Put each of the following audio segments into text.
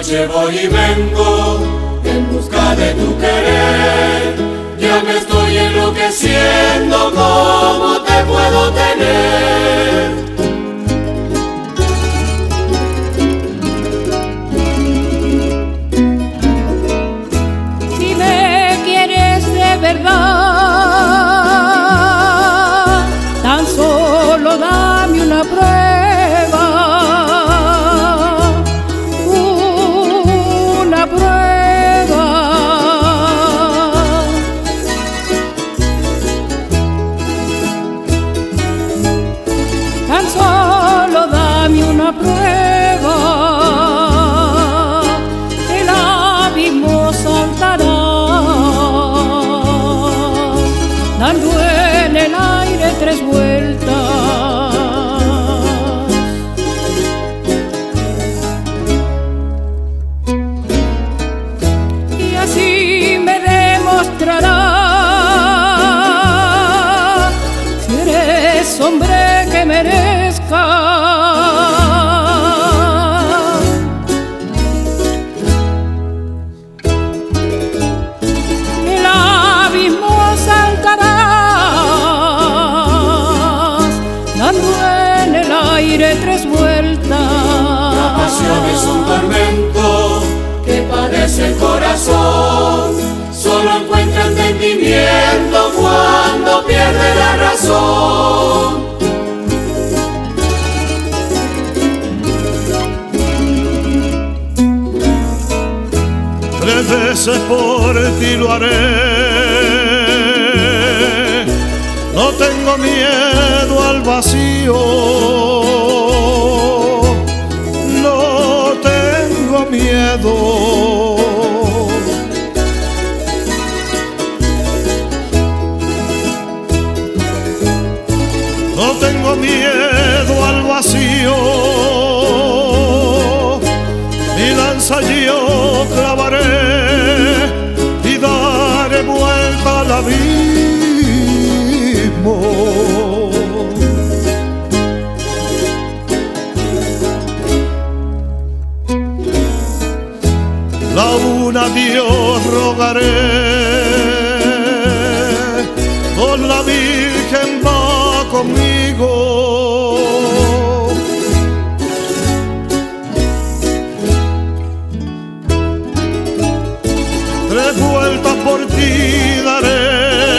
noche voy y vengo en busca de tu querer. Ya me estoy enloqueciendo, ¿cómo te puedo tener? Si me quieres de verdad, tan solo dame una prueba, una prueba. Tan solo dame una prueba, el abismo saltará, dando en el aire 3 vueltas. Y así me demostrará si eres hombre que merezca el abismo. Saltarás dando en el aire 3 vueltas. La pasión es un tormento que padece el corazón, solo encuentra entendimiento cuando pierde la razón. Tres veces por ti lo haré, no tengo miedo al vacío, no tengo miedo. No tengo miedo al vacío, mi lanza yo clavaré y daré vuelta al abismo. La una Dios rogaré, con la Virgen va conmigo. Tres vueltas por ti daré,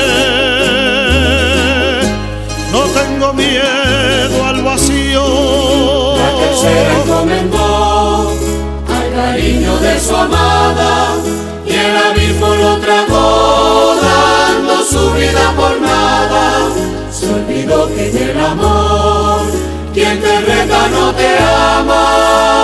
no tengo miedo al vacío. La que se encomendó al cariño de su amada y el abismo lo tragó, dando su vida por nada. Se olvidó que en el amor quien te reta no te ama.